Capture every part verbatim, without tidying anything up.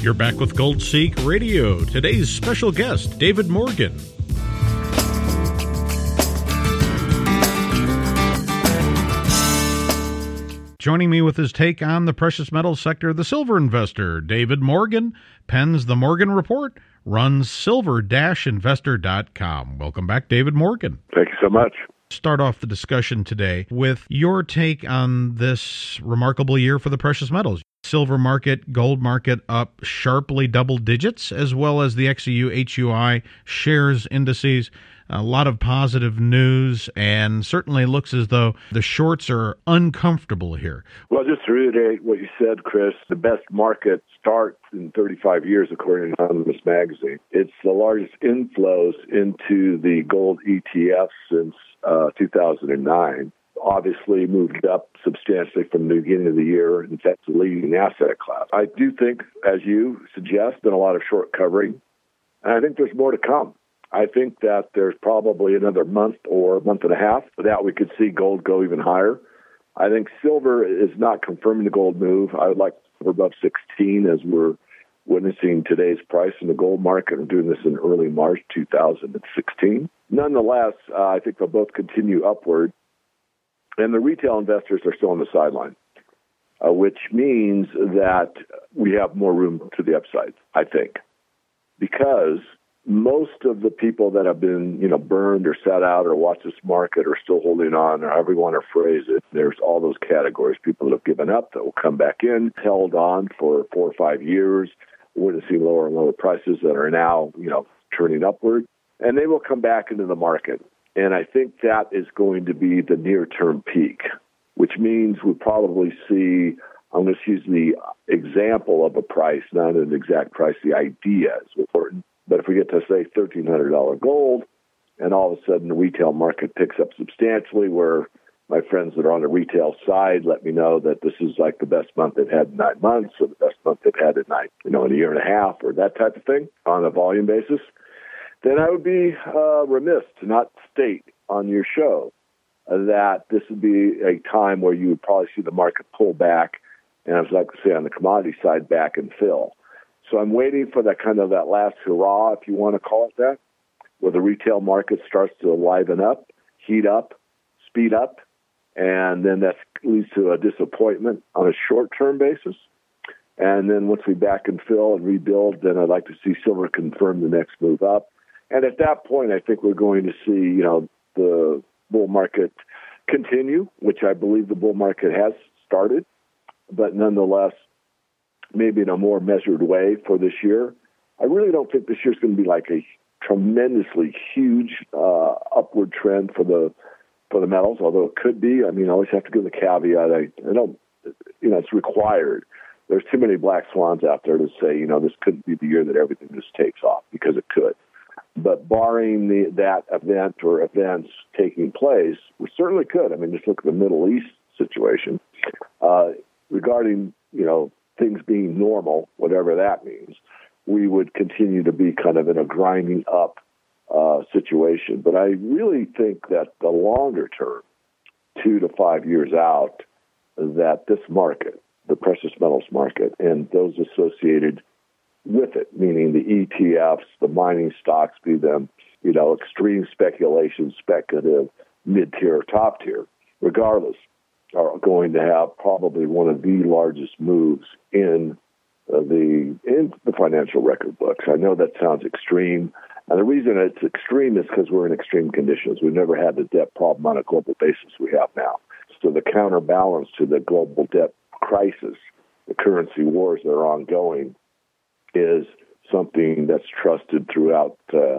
You're back with Gold Seek Radio. Today's special guest, David Morgan. Joining me with his take on the precious metals sector, the silver investor, David Morgan, pens the Morgan Report, runs silver dash investor dot com. Welcome back, David Morgan. Thank you so much. Start off the discussion today with your take on this remarkable year for the precious metals. Silver market, gold market up sharply double digits, as well as the X E U H U I shares indices. A lot of positive news, and certainly looks as though the shorts are uncomfortable here. Well, just to reiterate what you said, Chris, the best market starts in thirty-five years, according to Anonymous Magazine. It's the largest inflows into the gold E T F since uh, two thousand nine. Obviously moved up substantially from the beginning of the year. In fact, the leading asset class. I do think, as you suggest, been a lot of short covering, and I think there's more to come. I think that there's probably another month or month and a half that we could see gold go even higher. I think silver is not confirming the gold move. I would like for above sixteen as we're witnessing today's price in the gold market. We're doing this in early March two thousand sixteen. Nonetheless, uh, I think they'll both continue upward. And the retail investors are still on the sideline, uh, which means that we have more room to the upside, I think, because most of the people that have been, you know, burned or sat out or watched this market are still holding on, or however you want to phrase it. There's all those categories. People that have given up that will come back in, held on for four or five years, witnessing lower and lower prices that are now, you know, turning upward, and they will come back into the market. And I think that is going to be the near-term peak, which means we'll probably see, I'm going to use the example of a price, not an exact price. The idea is important. But if we get to, say, thirteen hundred dollars gold, and all of a sudden the retail market picks up substantially, where my friends that are on the retail side let me know that this is like the best month they've had in nine months, or the best month they've had in nine, you know, in a year and a half, or that type of thing on a volume basis, then I would be uh, remiss to not state on your show uh, that this would be a time where you would probably see the market pull back, and I was like to say on the commodity side, back and fill. So I'm waiting for that kind of that last hurrah, if you want to call it that, where the retail market starts to liven up, heat up, speed up, and then that leads to a disappointment on a short-term basis. And then once we back and fill and rebuild, then I'd like to see silver confirm the next move up. And at that point, I think we're going to see, you know, the bull market continue, which I believe the bull market has started, but nonetheless, maybe in a more measured way for this year. I really don't think this year's going to be like a tremendously huge uh, upward trend for the for the metals, although it could be. I mean, I always have to give the caveat. I, I don't, you know, it's required. There's too many black swans out there to say, you know, this couldn't be the year that everything just takes off, because it could. But barring the, that event or events taking place, we certainly could. I mean, just look at the Middle East situation. Uh, regarding, you know, things being normal, whatever that means, we would continue to be kind of in a grinding up uh, situation. But I really think that the longer term, two to five years out, that this market, the precious metals market, and those associated with it, meaning the E T Fs, the mining stocks, be them, you know, extreme speculation, speculative, mid-tier or top-tier, regardless, are going to have probably one of the largest moves in uh, the in the financial record books. I know that sounds extreme, and the reason it's extreme is because we're in extreme conditions. We've never had the debt problem on a global basis we have now. So the counterbalance to the global debt crisis, the currency wars that are ongoing, is something that's trusted throughout uh,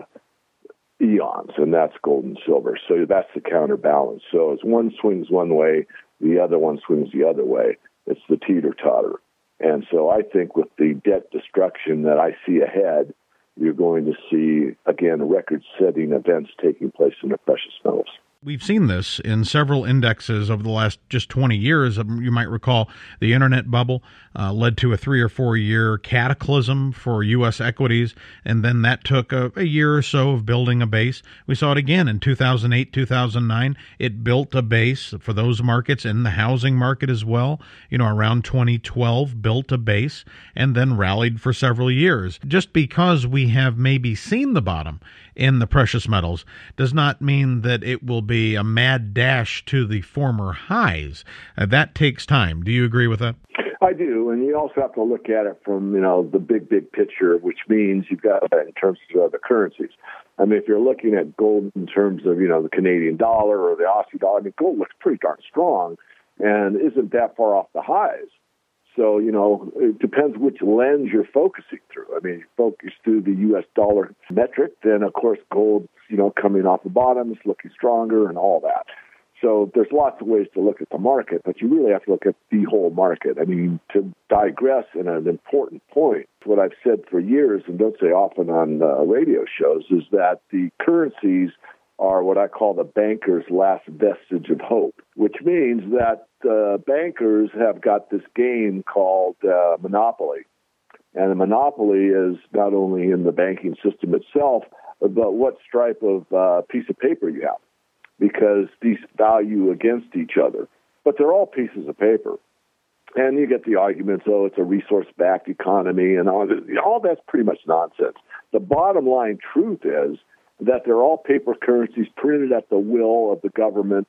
eons, and that's gold and silver. So that's the counterbalance. So as one swings one way, the other one swings the other way. It's the teeter-totter. And so I think with the debt destruction that I see ahead, you're going to see, again, record-setting events taking place in the precious metals. We've seen this in several indexes over the last just twenty years. You might recall the internet bubble uh, led to a three or four year cataclysm for U S equities, and then that took a, a year or so of building a base. We saw it again in two thousand eight, two thousand nine. It built a base for those markets, and the housing market as well. You know, around twenty twelve, built a base and then rallied for several years. Just because we have maybe seen the bottom in the precious metals does not mean that it will be a mad dash to the former highs. Uh, that takes time. Do you agree with that? I do, and you also have to look at it from, you know, the big, big picture, which means you've got that in terms of the currencies. I mean, if you're looking at gold in terms of, you know, the Canadian dollar or the Aussie dollar, I mean, gold looks pretty darn strong and isn't that far off the highs. So, you know, it depends which lens you're focusing through. I mean, if you focus through the U S dollar metric, then, of course, gold, you know, coming off the bottom is looking stronger and all that. So there's lots of ways to look at the market, but you really have to look at the whole market. I mean, to digress in an important point, what I've said for years and don't say often on uh, radio shows is that the currencies are what I call the banker's last vestige of hope, which means that uh, bankers have got this game called uh, monopoly. And the monopoly is not only in the banking system itself, but what stripe of uh, piece of paper you have, because these value against each other. But they're all pieces of paper. And you get the arguments, oh, it's a resource-backed economy, and all, all that's pretty much nonsense. The bottom line truth is that they're all paper currencies printed at the will of the government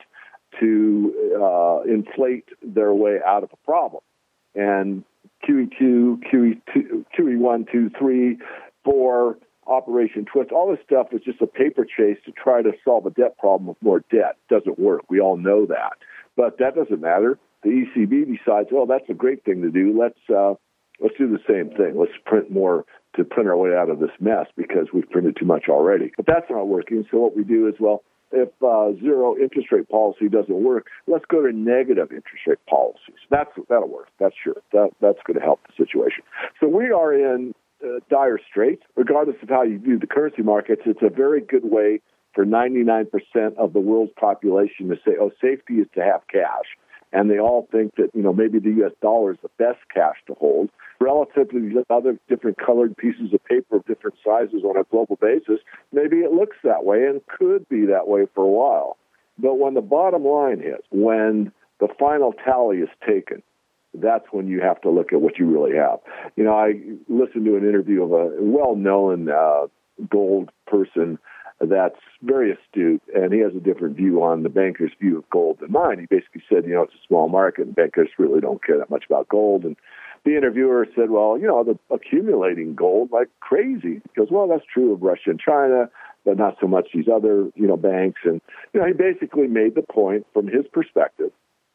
to uh, inflate their way out of a problem. And Q E two, Q E two, Q E one, two, three, four, Operation Twist, all this stuff is just a paper chase to try to solve a debt problem with more debt. It doesn't work. We all know that. But that doesn't matter. The E C B decides, well, that's a great thing to do. Let's uh, let's do the same thing. Let's print more to print our way out of this mess because we've printed too much already. But that's not working. So what we do is, well, if uh, zero interest rate policy doesn't work, let's go to negative interest rate policies. That's that'll work. That's sure. That that's going to help the situation. So we are in uh, dire straits, regardless of how you view the currency markets. It's a very good way for ninety-nine percent of the world's population to say, "Oh, safety is to have cash." And they all think that, you know, maybe the U S dollar is the best cash to hold. Relative to these other different colored pieces of paper of different sizes on a global basis, maybe it looks that way and could be that way for a while. But when the bottom line hits, when the final tally is taken, that's when you have to look at what you really have. You know, I listened to an interview of a well-known uh, gold person that's very astute, and he has a different view on the banker's view of gold than mine. He basically said, you know, it's a small market, and bankers really don't care that much about gold. And the interviewer said, well, you know, they're accumulating gold like crazy. He goes, well, that's true of Russia and China, but not so much these other, you know, banks. And, you know, he basically made the point from his perspective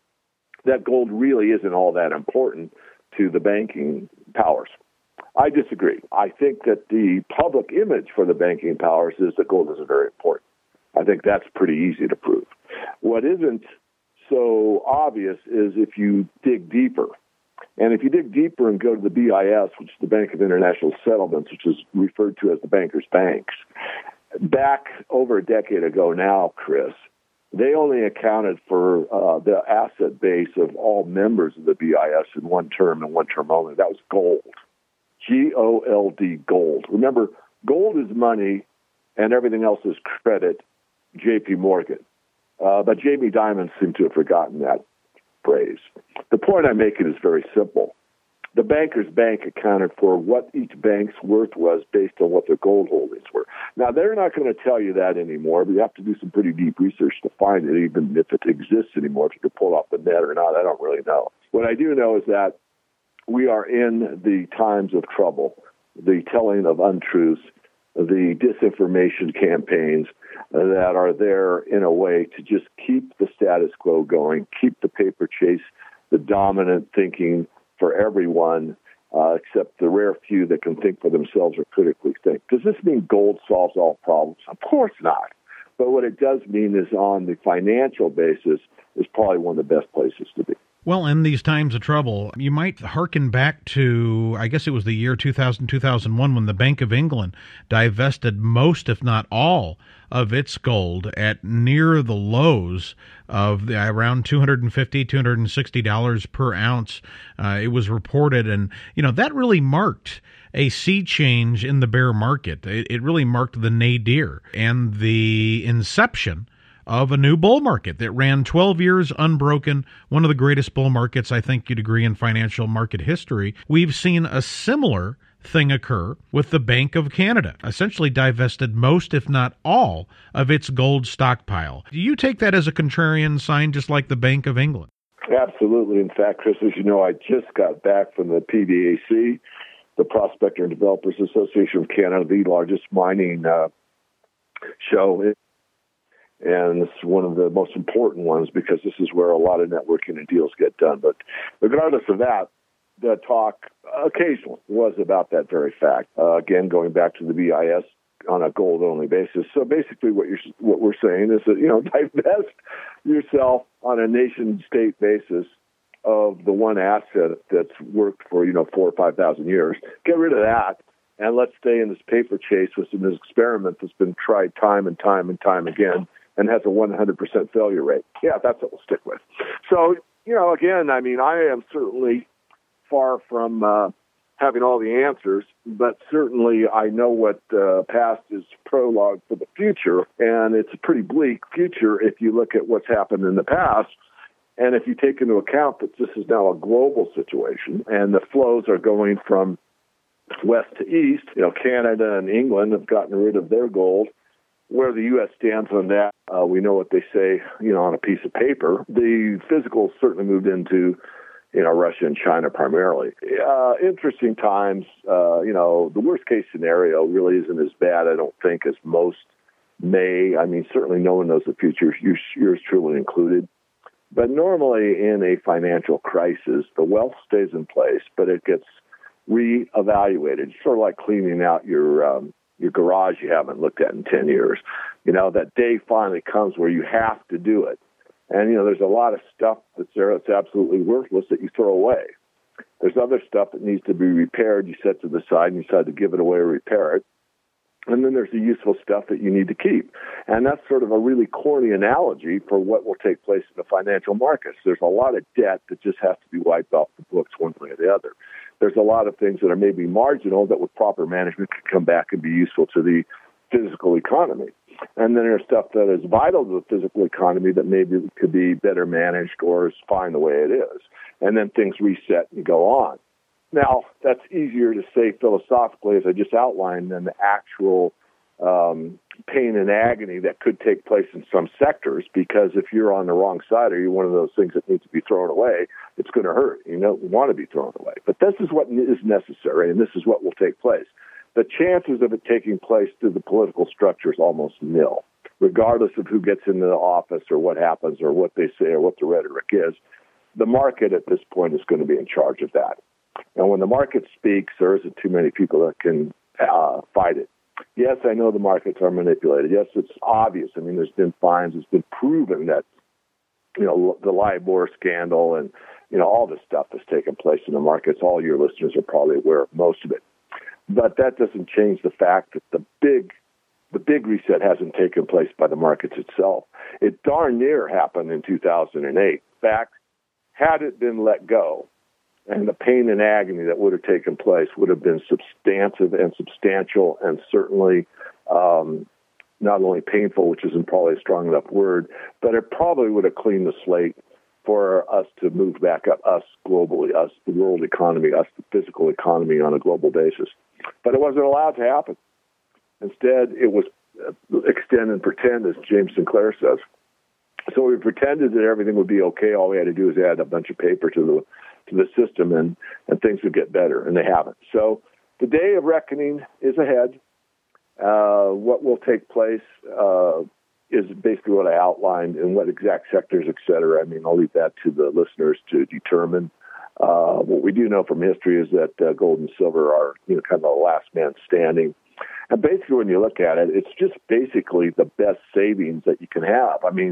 that gold really isn't all that important to the banking powers. I disagree. I think that the public image for the banking powers is that gold is very important. I think that's pretty easy to prove. What isn't so obvious is if you dig deeper. And if you dig deeper and go to the B I S, which is the Bank of International Settlements, which is referred to as the bankers' banks, back over a decade ago now, Chris, they only accounted for uh, the asset base of all members of the B I S in one term and one term only. That was gold. G O L D, gold. Remember, gold is money and everything else is credit, J P Morgan. Uh, but Jamie Dimon seemed to have forgotten that phrase. The point I'm making is very simple. The banker's bank accounted for what each bank's worth was based on what their gold holdings were. Now, they're not going to tell you that anymore, but you have to do some pretty deep research to find it, even if it exists anymore. If you can pull off the net or not, I don't really know. What I do know is that we are in the times of trouble, the telling of untruths, the disinformation campaigns that are there in a way to just keep the status quo going, keep the paper chase, the dominant thinking for everyone, uh, except the rare few that can think for themselves or critically think. Does this mean gold solves all problems? Of course not. But what it does mean is on the financial basis is probably one of the best places to be. Well, in these times of trouble, you might hearken back to, I guess it was the year two thousand, two thousand one, when the Bank of England divested most, if not all, of its gold at near the lows of the, around two hundred fifty dollars, two hundred sixty dollars per ounce. Uh, it was reported, and, you know, that really marked a sea change in the bear market. It, it really marked the nadir and the inception of a new bull market that ran twelve years unbroken, one of the greatest bull markets I think you'd agree in financial market history. We've seen a similar thing occur with the Bank of Canada, essentially divested most, if not all, of its gold stockpile. Do you take that as a contrarian sign, just like the Bank of England? Absolutely. In fact, Chris, as you know, I just got back from the P D A C, the Prospector and Developers Association of Canada, the largest mining uh, show. And it's one of the most important ones because this is where a lot of networking and deals get done. But regardless of that, the talk occasionally was about that very fact. Uh, again, going back to the B I S on a gold-only basis. So basically what you're what we're saying is that, you know, divest yourself on a nation-state basis of the one asset that's worked for, you know, four or five thousand years. Get rid of that, and let's stay in this paper chase with this experiment that's been tried time and time and time again and has a one hundred percent failure rate. Yeah, that's what we'll stick with. So, you know, again, I mean, I am certainly far from uh, having all the answers, but certainly I know what uh, past is prologue for the future, and it's a pretty bleak future if you look at what's happened in the past. And if you take into account that this is now a global situation and the flows are going from west to east, you know, Canada and England have gotten rid of their gold. Where the U S stands on that, uh, we know what they say, you know, on a piece of paper. The physical certainly moved into, you know, Russia and China primarily. Uh, interesting times. Uh, you know, the worst case scenario really isn't as bad, I don't think, as most may. I mean, certainly no one knows the future, yours truly included. But normally in a financial crisis, the wealth stays in place, but it gets reevaluated. It's sort of like cleaning out your um, your garage you haven't looked at in ten years. You know, that day finally comes where you have to do it. And, you know, there's a lot of stuff that's there that's absolutely worthless that you throw away. There's other stuff that needs to be repaired. You set to the side and you decide to give it away or repair it. And then there's the useful stuff that you need to keep. And that's sort of a really corny analogy for what will take place in the financial markets. There's a lot of debt that just has to be wiped off the books one way or the other. There's a lot of things that are maybe marginal that with proper management could come back and be useful to the physical economy. And then there's stuff that is vital to the physical economy that maybe could be better managed or is fine the way it is. And then things reset and go on. Now, that's easier to say philosophically, as I just outlined, than the actual um, pain and agony that could take place in some sectors, because if you're on the wrong side or you're one of those things that needs to be thrown away, it's going to hurt. You don't want to be thrown away. But this is what is necessary, and this is what will take place. The chances of it taking place through the political structure is almost nil, regardless of who gets into the office or what happens or what they say or what the rhetoric is. The market at this point is going to be in charge of that. And when the market speaks, there isn't too many people that can uh, fight it. Yes, I know the markets are manipulated. Yes, it's obvious. I mean, there's been fines. It's been proven that, you know, the LIBOR scandal and, you know, all this stuff has taken place in the markets. All your listeners are probably aware of most of it. But that doesn't change the fact that the big the big reset hasn't taken place by the markets itself. It darn near happened in two thousand eight. In fact, had it been let go, and the pain and agony that would have taken place would have been substantive and substantial and certainly um, not only painful, which isn't probably a strong enough word, but it probably would have cleaned the slate for us to move back up, us globally, us, the world economy, us, the physical economy on a global basis. But it wasn't allowed to happen. Instead, it was extend and pretend, as James Sinclair says. So we pretended that everything would be okay. All we had to do is add a bunch of paper to the to the system, and, and things would get better, and they haven't. So the day of reckoning is ahead. Uh, what will take place uh, is basically what I outlined, and what exact sectors, et cetera. I mean, I'll leave that to the listeners to determine. Uh, what we do know from history is that uh, gold and silver are, you know, kind of the last man standing. And basically, when you look at it, it's just basically the best savings that you can have. I mean,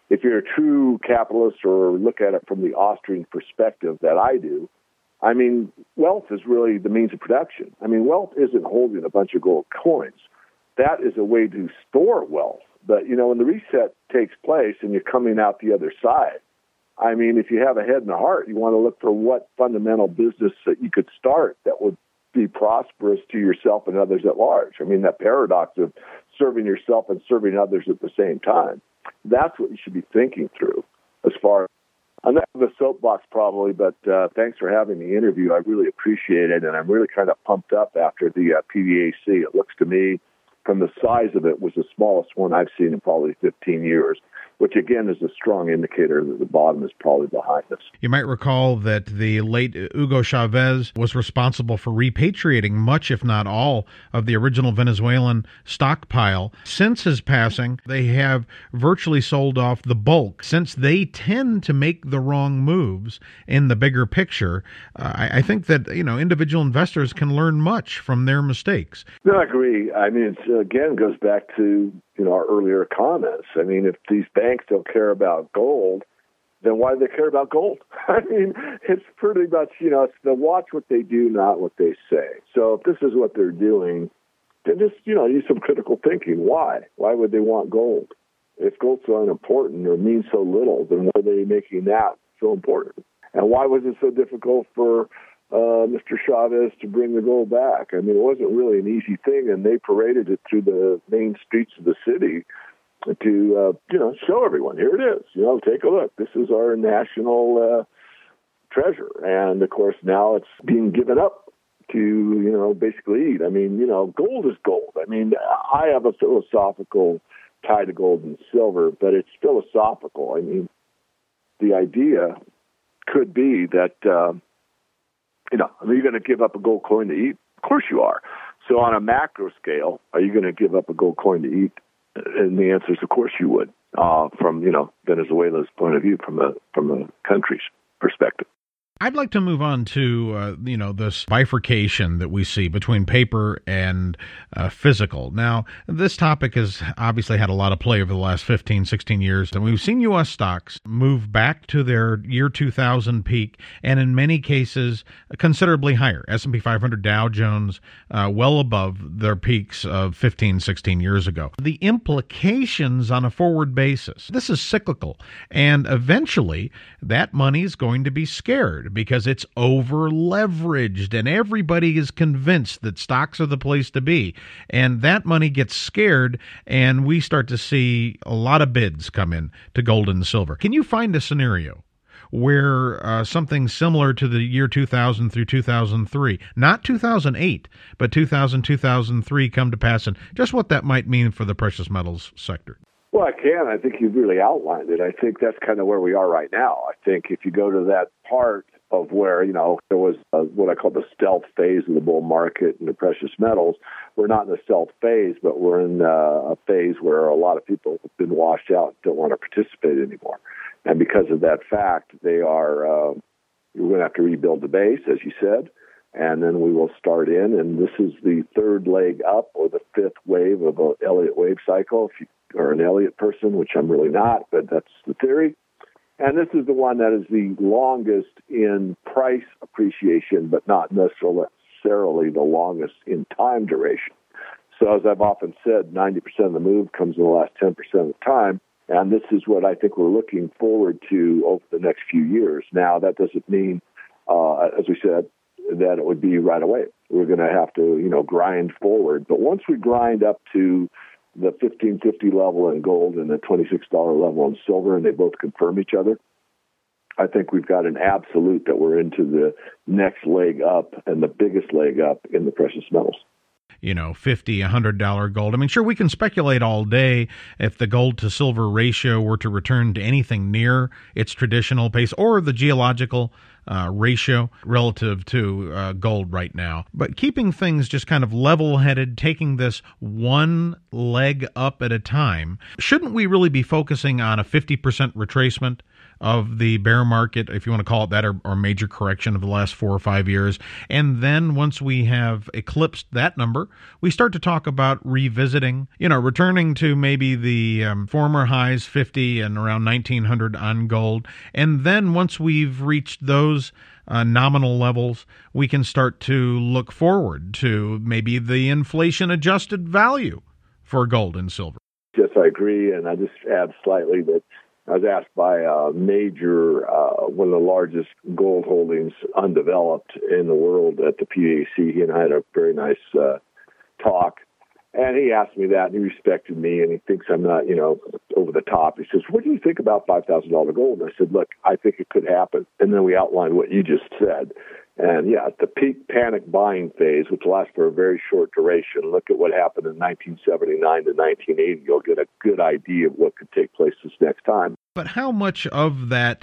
if you're a true capitalist or look at it from the Austrian perspective that I do, I mean, wealth is really the means of production. I mean, wealth isn't holding a bunch of gold coins. That is a way to store wealth. But, you know, when the reset takes place and you're coming out the other side, I mean, if you have a head and a heart, you want to look for what fundamental business that you could start that would be prosperous to yourself and others at large. I mean, that paradox of serving yourself and serving others at the same time. That's what you should be thinking through as far as, I'm not the soapbox probably, but uh, thanks for having the interview. I really appreciate it, and I'm really kind of pumped up after the uh, P D A C. It looks to me, from the size of it, was the smallest one I've seen in probably fifteen years, which again is a strong indicator that the bottom is probably behind us. You might recall that the late Hugo Chavez was responsible for repatriating much, if not all, of the original Venezuelan stockpile. Since his passing, they have virtually sold off the bulk. Since they tend to make the wrong moves in the bigger picture, uh, I, I think that, you know, individual investors can learn much from their mistakes. No, I agree. I mean, it again goes back to, you know, our earlier comments. I mean, if these banks don't care about gold, then why do they care about gold? I mean, it's pretty much, you know, it's the watch what they do, not what they say. So if this is what they're doing, then just, you know, use some critical thinking. Why? Why would they want gold? If gold's so unimportant or means so little, then why are they making that so important? And why was it so difficult for Uh, Mister Chavez to bring the gold back? I mean, it wasn't really an easy thing, and they paraded it through the main streets of the city to, uh, you know, show everyone, here it is. You know, take a look. This is our national uh, treasure. And, of course, now it's being given up to, you know, basically eat. I mean, you know, gold is gold. I mean, I have a philosophical tie to gold and silver, but it's philosophical. I mean, the idea could be that, uh, you know, are you going to give up a gold coin to eat? Of course you are. So on a macro scale, are you going to give up a gold coin to eat? And the answer is, of course you would, uh, from, you know, Venezuela's point of view, from a, from a country's perspective. I'd like to move on to, uh, you know, this bifurcation that we see between paper and uh, physical. Now, this topic has obviously had a lot of play over the last fifteen, sixteen years, and we've seen U S stocks move back to their year two thousand peak, and in many cases, considerably higher. S and P five hundred, Dow Jones, uh, well above their peaks of fifteen, sixteen years ago. The implications on a forward basis, this is cyclical, and eventually that money is going to be scared, because it's over leveraged and everybody is convinced that stocks are the place to be. And that money gets scared and we start to see a lot of bids come in to gold and silver. Can you find a scenario where uh, something similar to the year two thousand through two thousand three, not two thousand eight, but two thousand, two thousand three come to pass, and just what that might mean for the precious metals sector? Well, I can. I think you've really outlined it. I think that's kind of where we are right now. I think if you go to that part of where, you know, there was uh, what I call the stealth phase of the bull market and the precious metals, we're not in the stealth phase, but we're in uh, a phase where a lot of people have been washed out and don't want to participate anymore. And because of that fact, they are, uh, we're going to have to rebuild the base, as you said, and then we will start in. And this is the third leg up, or the fifth wave of an Elliott wave cycle, if you are an Elliott person, which I'm really not, but that's the theory. And this is the one that is the longest in price appreciation, but not necessarily the longest in time duration. So as I've often said, ninety percent of the move comes in the last ten percent of the time. And this is what I think we're looking forward to over the next few years. Now, that doesn't mean, uh, as we said, that it would be right away. We're going to have to, you know, grind forward. But once we grind up to the fifteen fifty level in gold and the twenty-six dollars level in silver, and they both confirm each other, I think we've got an absolute that we're into the next leg up and the biggest leg up in the precious metals. You know, fifty, one hundred dollars gold. I mean, sure, we can speculate all day if the gold to silver ratio were to return to anything near its traditional pace, or the geological uh, ratio relative to uh, gold right now. But keeping things just kind of level-headed, taking this one leg up at a time, shouldn't we really be focusing on a fifty percent retracement of the bear market, if you want to call it that, or, or major correction of the last four or five years. And then once we have eclipsed that number, we start to talk about revisiting, you know, returning to maybe the um, former highs, fifty and around nineteen hundred on gold. And then once we've reached those uh, nominal levels, we can start to look forward to maybe the inflation-adjusted value for gold and silver. Yes, I agree. And I just add slightly that I was asked by a major, uh, one of the largest gold holdings undeveloped in the world at the P A C. He and I had a very nice uh, talk. And he asked me that, and he respected me, and he thinks I'm not, you know, over the top. He says, what do you think about five thousand dollars gold? And I said, look, I think it could happen. And then we outlined what you just said. And, yeah, the peak panic buying phase, which lasts for a very short duration, look at what happened in nineteen seventy-nine to nineteen eighty. You'll get a good idea of what could take place this next time. But how much of that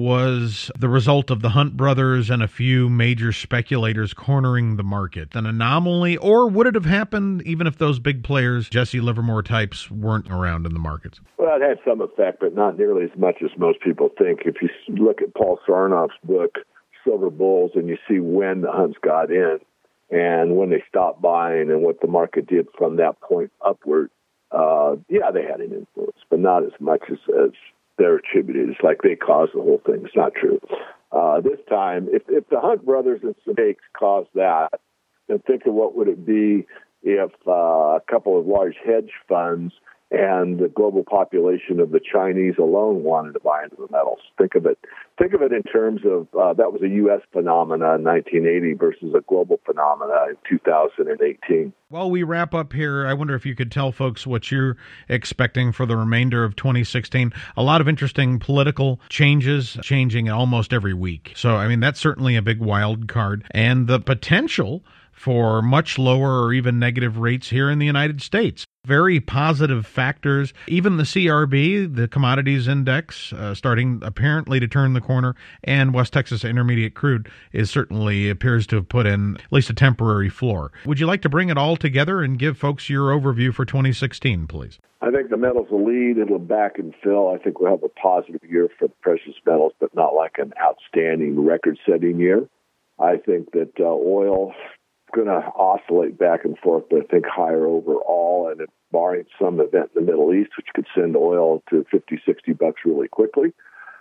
was the result of the Hunt brothers and a few major speculators cornering the market? An anomaly? Or would it have happened even if those big players, Jesse Livermore types, weren't around in the markets? Well, it had some effect, but not nearly as much as most people think. If you look at Paul Sarnoff's book, Silver Bulls, and you see when the Hunts got in and when they stopped buying and what the market did from that point upward, uh, yeah, they had an influence, but not as much as, as they're attributed. It's like they caused the whole thing. It's not true. Uh, this time, if, if the Hunt brothers and Snakes caused that, then think of what would it be if uh, a couple of large hedge funds and the global population of the Chinese alone wanted to buy into the metals. Think of it. Think of it in terms of uh, that was a U S phenomena in nineteen eighty versus a global phenomena in two thousand eighteen. While we wrap up here, I wonder if you could tell folks what you're expecting for the remainder of twenty sixteen. A lot of interesting political changes, changing almost every week. So, I mean, that's certainly a big wild card. And the potential for much lower or even negative rates here in the United States. Very positive factors. Even the C R B, the commodities index, uh, starting apparently to turn the corner, and West Texas Intermediate Crude is certainly appears to have put in at least a temporary floor. Would you like to bring it all together and give folks your overview for twenty sixteen, please? I think the metals will lead. It'll back and fill. I think we'll have a positive year for the precious metals, but not like an outstanding record-setting year. I think that uh, oil going to oscillate back and forth, but I think higher overall, and if barring some event in the Middle East, which could send oil to fifty, sixty bucks really quickly.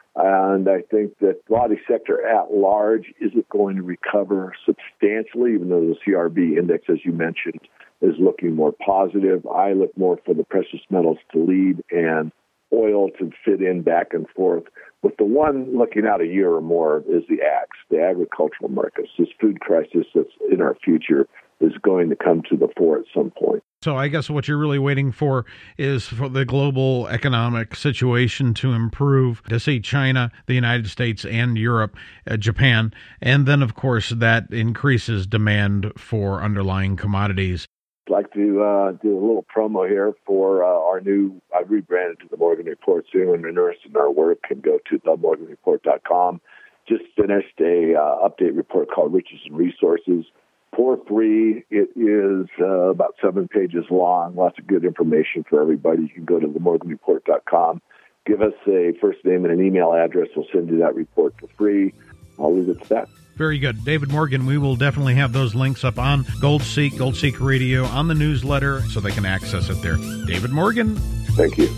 And I think that the commodity sector at large isn't going to recover substantially, even though the C R B index, as you mentioned, is looking more positive. I look more for the precious metals to lead and oil to fit in back and forth. With the one looking out a year or more is the ags, the agricultural markets. This food crisis that's in our future is going to come to the fore at some point. So I guess what you're really waiting for is for the global economic situation to improve, to see China, the United States, and Europe, uh, Japan, and then, of course, that increases demand for underlying commodities. I'd like to uh, do a little promo here for uh, our new, I've rebranded to the Morgan Report. So anyone interested in our work can go to the morgan report dot com. Just finished a uh, update report called Riches and Resources. Pour three, it is uh, about seven pages long, lots of good information for everybody. You can go to the morgan report dot com. Give us a first name and an email address. We'll send you that report for free. I'll leave it to that. Very good. David Morgan, we will definitely have those links up on GoldSeek, GoldSeek Radio, on the newsletter, so they can access it there. David Morgan. Thank you.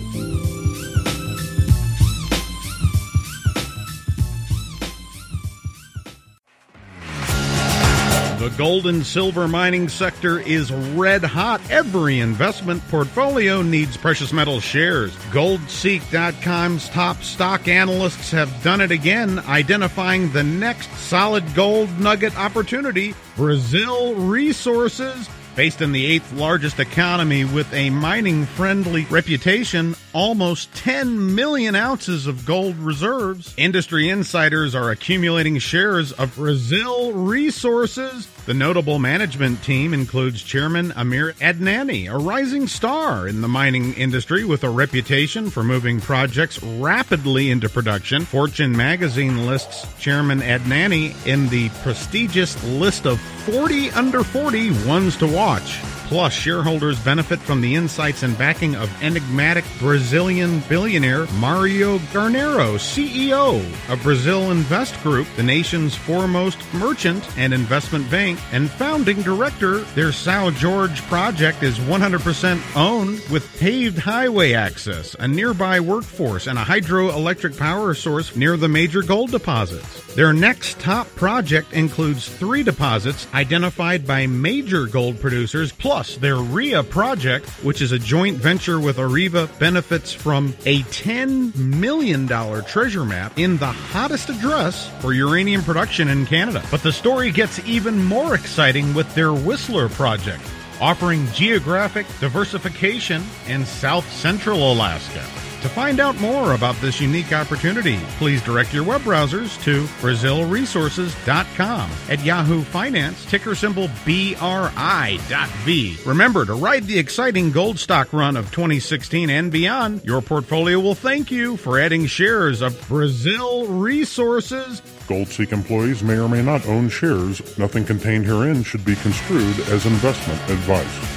The gold and silver mining sector is red hot. Every investment portfolio needs precious metal shares. gold seek dot com's top stock analysts have done it again, identifying the next solid gold nugget opportunity, Brazil Resources. Based in the eighth largest economy with a mining-friendly reputation, almost ten million ounces of gold reserves. Industry insiders are accumulating shares of Brazil Resources. The notable management team includes Chairman Amir Adnani, a rising star in the mining industry with a reputation for moving projects rapidly into production. Fortune magazine lists Chairman Adnani in the prestigious list of forty under forty ones to watch. Plus, shareholders benefit from the insights and backing of enigmatic Brazilian billionaire Mario Garnero, C E O of Brazil Invest Group, the nation's foremost merchant and investment bank, and founding director. Their São Jorge project is one hundred percent owned with paved highway access, a nearby workforce, and a hydroelectric power source near the major gold deposits. Their next top project includes three deposits identified by major gold producers, plus their R I A project, which is a joint venture with Areva, benefits from a ten million dollars treasure map in the hottest address for uranium production in Canada. But the story gets even more exciting with their Whistler project, offering geographic diversification in south central Alaska. To find out more about this unique opportunity, please direct your web browsers to Brazil Resources dot com. At Yahoo Finance, ticker symbol B R I dot V. Remember to ride the exciting gold stock run of twenty sixteen and beyond. Your portfolio will thank you for adding shares of Brazil Resources. GoldSeek employees may or may not own shares. Nothing contained herein should be construed as investment advice.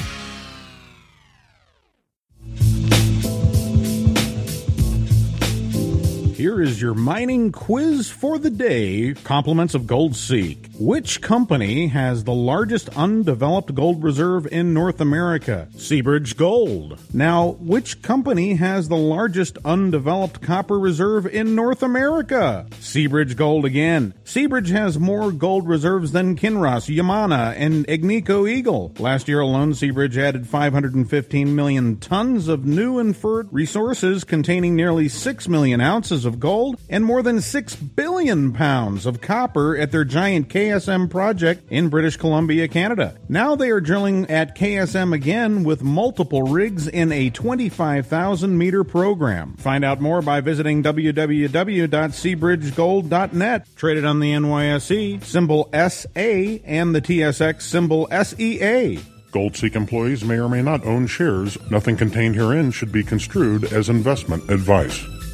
Here is your mining quiz for the day, compliments of GoldSeek. Which company has the largest undeveloped gold reserve in North America? Seabridge Gold. Now, which company has the largest undeveloped copper reserve in North America? Seabridge Gold again. Seabridge has more gold reserves than Kinross, Yamana, and Agnico Eagle. Last year alone, Seabridge added five hundred fifteen million tons of new inferred resources containing nearly six million ounces of gold and more than six billion pounds of copper at their giant K S M project in British Columbia, Canada. Now they are drilling at K S M again with multiple rigs in a twenty-five thousand meter program. Find out more by visiting w w w dot seabridge gold dot net. Traded on the N Y S E, symbol S A, and the T S X, symbol S E A. GoldSeek employees may or may not own shares. Nothing contained herein should be construed as investment advice.